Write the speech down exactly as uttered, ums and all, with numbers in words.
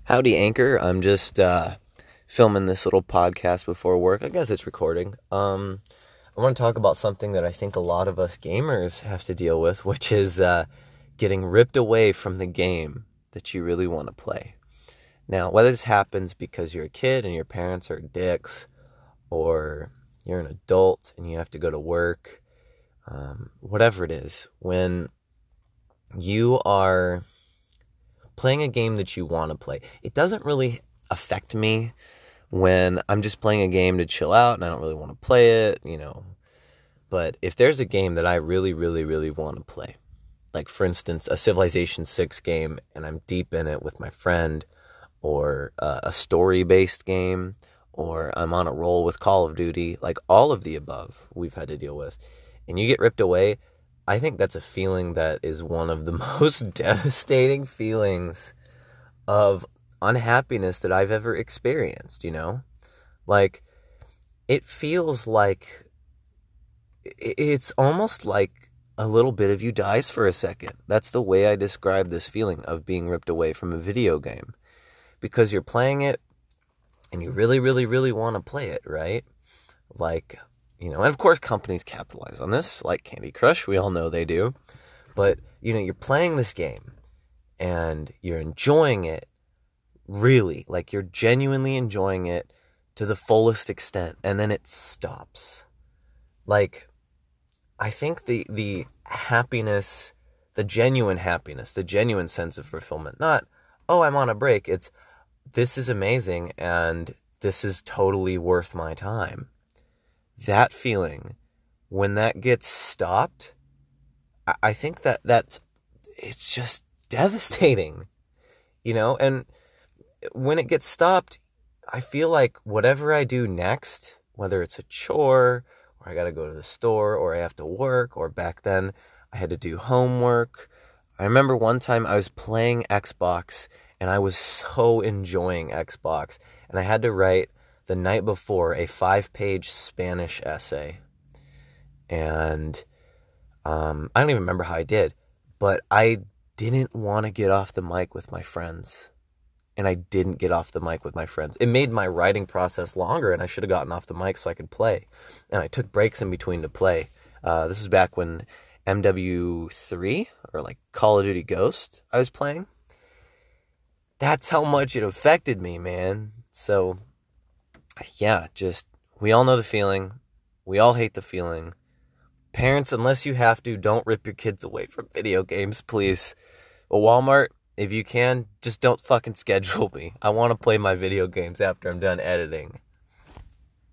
Howdy, Anchor. I'm just uh, filming this little podcast before work. I guess it's recording. Um, I want to talk about something that I think a lot of us gamers have to deal with, which is uh, getting ripped away from the game that you really want to play. Now, whether this happens because you're a kid and your parents are dicks, or you're an adult and you have to go to work, um, whatever it is, when you are playing a game that you want to play, it doesn't really affect me when I'm just playing a game to chill out and I don't really want to play it, you know. But if there's a game that I really, really, really want to play, like for instance, a Civilization six game, and I'm deep in it with my friend, or uh, a story-based game, or I'm on a roll with Call of Duty, like all of the above we've had to deal with, and you get ripped away, I think that's a feeling that is one of the most devastating feelings of unhappiness that I've ever experienced, you know? Like, it feels like, it's almost like a little bit of you dies for a second. That's the way I describe this feeling of being ripped away from a video game. Because you're playing it, and you really, really, really want to play it, right? Like, you know, and of course companies capitalize on this, like Candy Crush, we all know they do. But, you know, you're playing this game, and you're enjoying it, really, like you're genuinely enjoying it to the fullest extent, and then it stops. Like, I think the the happiness, the genuine happiness, the genuine sense of fulfillment, not, oh, I'm on a break, it's, this is amazing, and this is totally worth my time. That feeling, when that gets stopped, I think that that's, it's just devastating, you know? And when it gets stopped, I feel like whatever I do next, whether it's a chore, or I got to go to the store, or I have to work, or back then I had to do homework. I remember one time I was playing Xbox, and I was so enjoying Xbox, and I had to write the night before a five-page Spanish essay, and um, I don't even remember how I did, but I didn't want to get off the mic with my friends, and I didn't get off the mic with my friends. It made my writing process longer, and I should have gotten off the mic so I could play, and I took breaks in between to play. Uh, this is back when M W three, or like Call of Duty Ghost, I was playing. That's how much it affected me, man. So, yeah, just, we all know the feeling. We all hate the feeling. Parents, unless you have to, don't rip your kids away from video games, please. Well, Walmart, if you can, just don't fucking schedule me. I want to play my video games after I'm done editing.